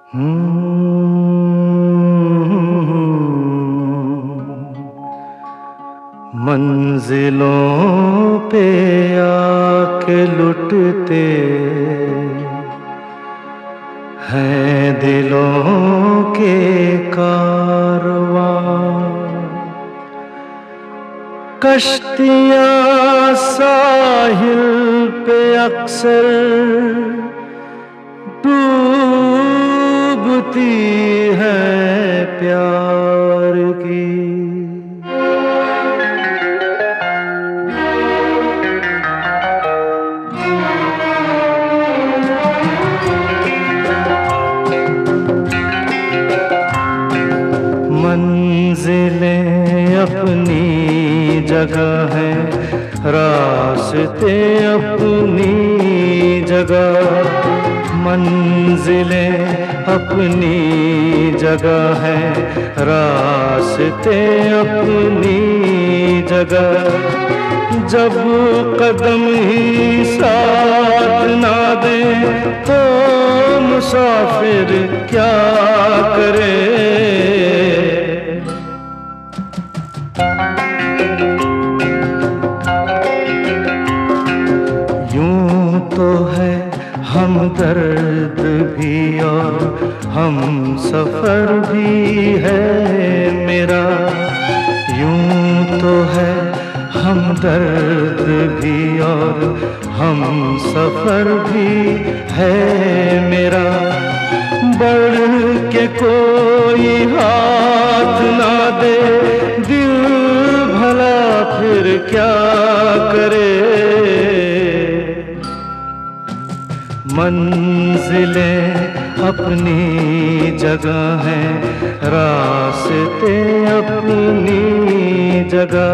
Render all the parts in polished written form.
मंजिलों पे आके लुटते हैं दिलों के कारवां। कश्तियाँ साहिल पे अक्सर डूबती है प्यार की। मंजिलें अपनी जगह है, रास्ते अपनी जगह। मंजिलें अपनी जगह है, रास्ते अपनी जगह। जब कदम ही साथ ना दे तो मुसाफिर क्या करे। यूं तो है हमदर्द भी और हम सफर भी है मेरा। यूं तो है हमदर्द भी और हम सफर भी है मेरा। बढ़ के कोई हाथ ना दे दिल भला फिर क्या करे। मंजिलें अपनी जगह हैं, रास्ते अपनी जगह।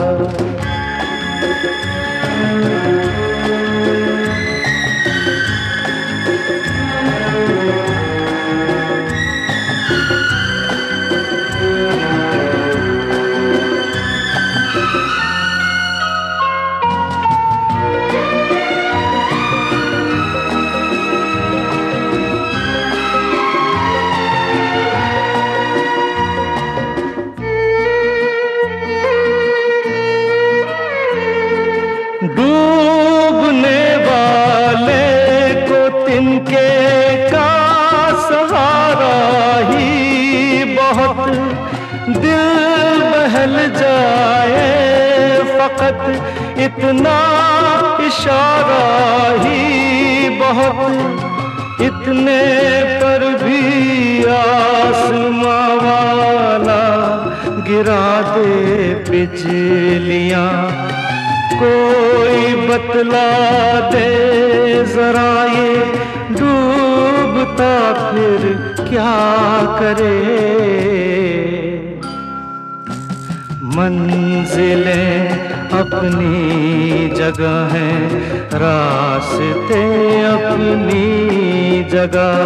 डूबने वाले को तिनके का सहारा ही बहुत। दिल बहल जाए फकत इतना इशारा ही बहुत। इतने पर भी आसमां वाला गिरा दे बिजलियां। कोई बतला दे जरा ये डूबता फिर क्या करे। मंजिलें अपनी जगह हैं, रास्ते अपनी जगह।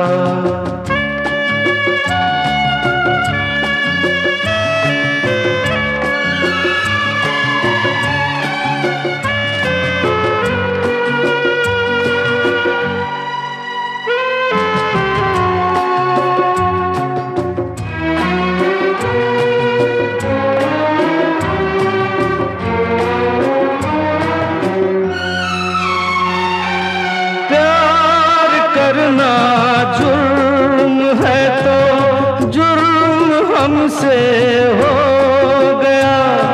करना जुर्म है तो जुर्म हमसे हो गया।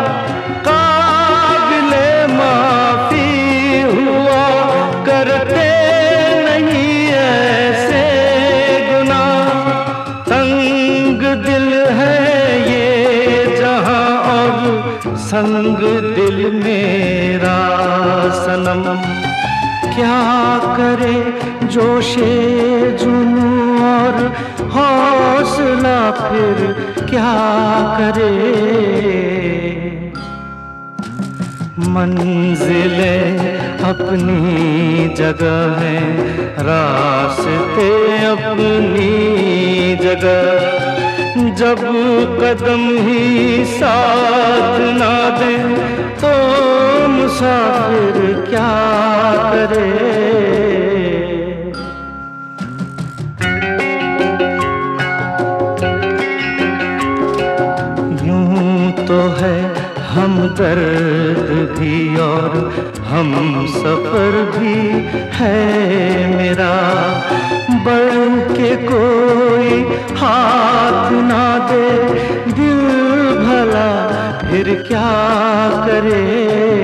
काबिले माफी हुआ करते नहीं ऐसे गुनाह। तंग दिल है ये जहां और संग दिल मेरा सनम। क्या करे जोशे जुनूं और हौसला फिर क्या करे। मंजिलें अपनी जगह हैं, रास्ते अपनी जगह। जब कदम ही साथ ना दे तो मुसाफिर क्या करे। हम सफर भी है मेरा। बढ़ के कोई हाथ ना दे दिल भला फिर क्या करे।